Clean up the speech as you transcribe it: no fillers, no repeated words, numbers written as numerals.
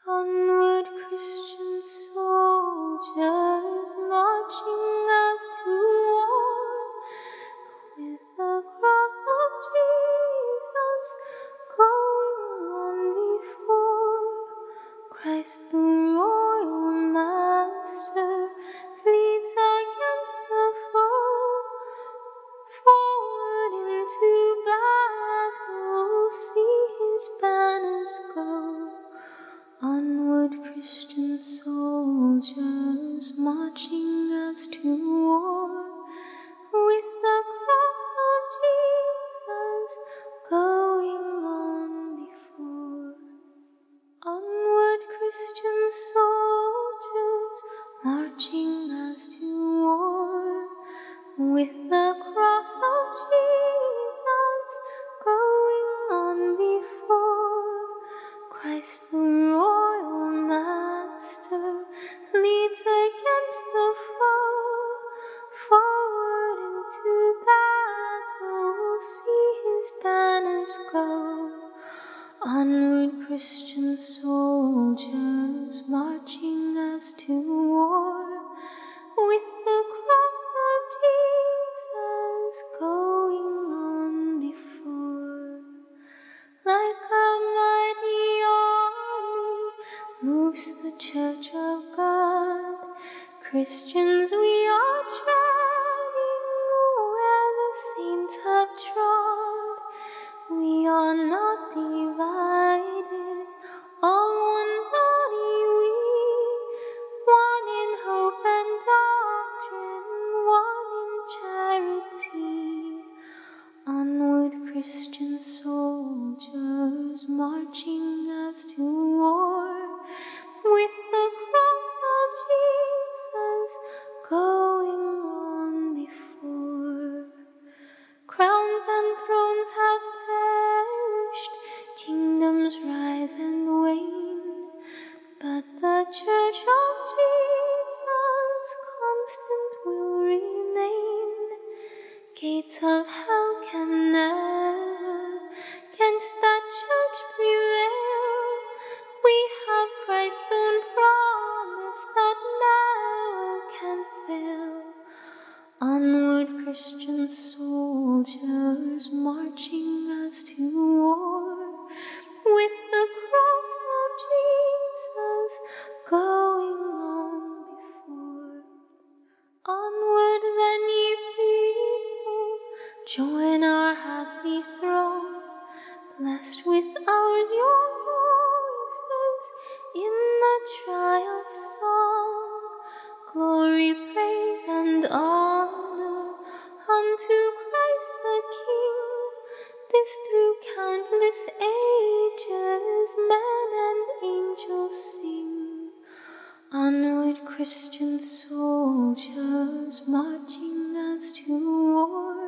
Onward, Christian soldiers, marching as to war, with the cross of Jesus going on before. Christ the royal master leads against the foe. Forward into battle, see his banners go. Onward, Christian soldiers, marching as to war, with the cross of Jesus going on before. Onward, Christian soldiers, marching as to war, with the cross of Jesus going on before. Christ the royal master leads against the foe. Forward into battle, see his banners go. Onward, Christian soldiers, marching as to war, with the cross of Jesus going on before. Like a mighty army moves the Church of God. Christians, we are treading where the saints have trod. We are not divided, all one body we, one in hope and doctrine, one in charity. Onward, Christian soldiers, marching as to war, with the cross of Jesus going on before. Crowns and thrones have perished, kingdoms rise and wane, but the Church of Jesus constant will remain. Gates of hell can never against that Church prevail. We have Christ's own promise that never can fail. Onward, Christian soldiers, marching as to war, with the cross of Jesus going on before. Onward then, ye people, join our happy throng, blessed with ours your voices in the triumph song. Glory, praise, and honor unto Christ the King, this through countless ages men and angels sing. Onward, Christian soldiers, marching as to war,